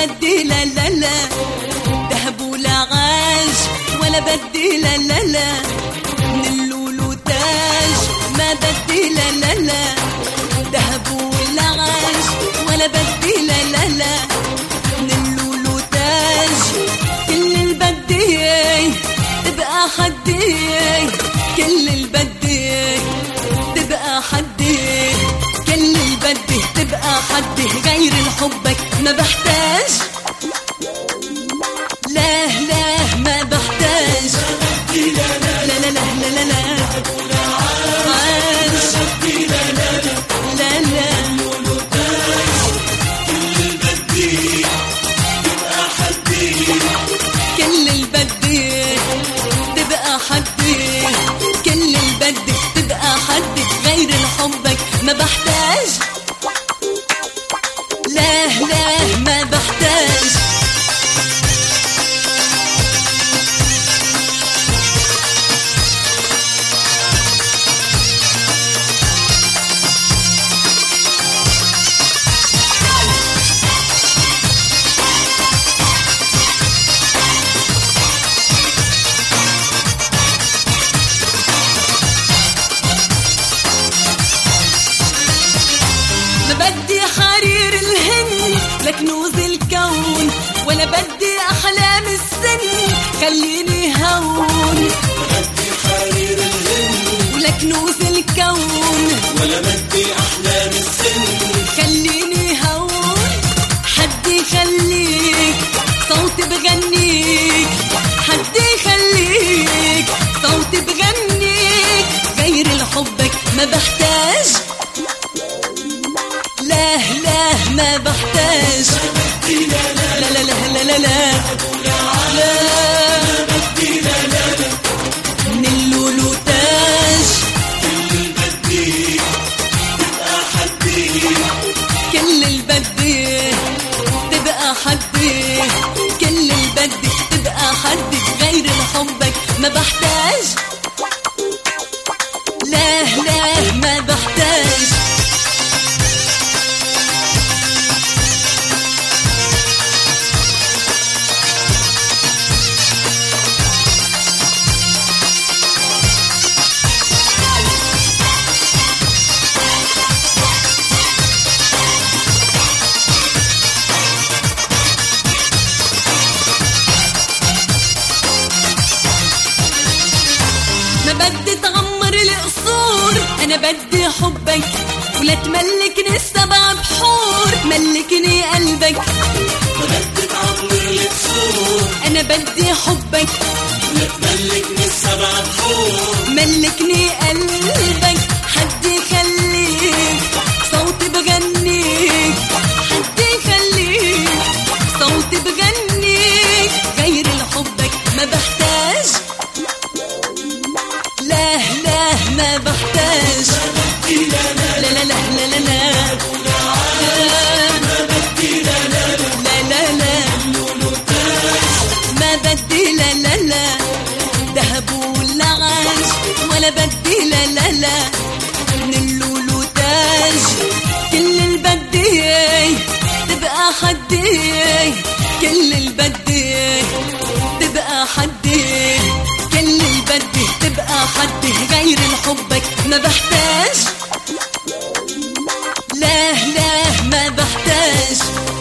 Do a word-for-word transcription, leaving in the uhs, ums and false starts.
بدي لا لا لا ذهب ولا غاج ولا بدي لا لا لا من اللولو تاج ما بدي لا لا لا ذهب ولا غاج ولا بدي لا لا لا من اللولو تاج كل البدي تبقى حدي كل البدي تبقى حدي كل البدي تبقى حدي غير حبك ما بحتاج لا لا ما بحتاج لا لا لا لا لا لا لا عاش لا لا لا لا كل البدي تبقى حدي كل البدي تبقى حدي غير حبك ما بحتاج لا لا ما بحتاج بدي حرير الهن لكنوز الكون ولا بدي أحلام السن خليني هون بدي حرير الهن ولكنوز الكون ولا بدي أحلام السن خليني هون حدي خليك صوتي بغنيك حدي خليك صوتي بغنيك غير حبك ما بحتاج لا لا ما بحتاج لا لا لا لا لا لا لا بدي لا لا لا من اللولو تاج كل البدي تبقى حدي كل البدي تبقى حدي كل البدي تبقى حدي غير حبك ما بحتاج لا لا ما بحتاج ما بدي تغمر القصور أنا بدي حبك ولا تملكني السبع بحور ملكني قلبك ما بدي تعمر القصور أنا بدي حبك ولا تملكني السبع بحور ملكني قلبك حدي خليك صوتي بغنيك حدي خليك صوتي بغنيك غير حبك ما بحتاج لا لا ما بحتاج لا لا لا لا لا لا لا ما بدي لا لا لا لا لا لا ما بدي لا لا لا ذهب ولا عاج ولا بدي لا لا لا من اللولو تاج كل البدي تبقى حدي كل البدي تبقى حدي كل البدي تبقى حدي غير حبك ما بحتاج لا لا ما بحتاج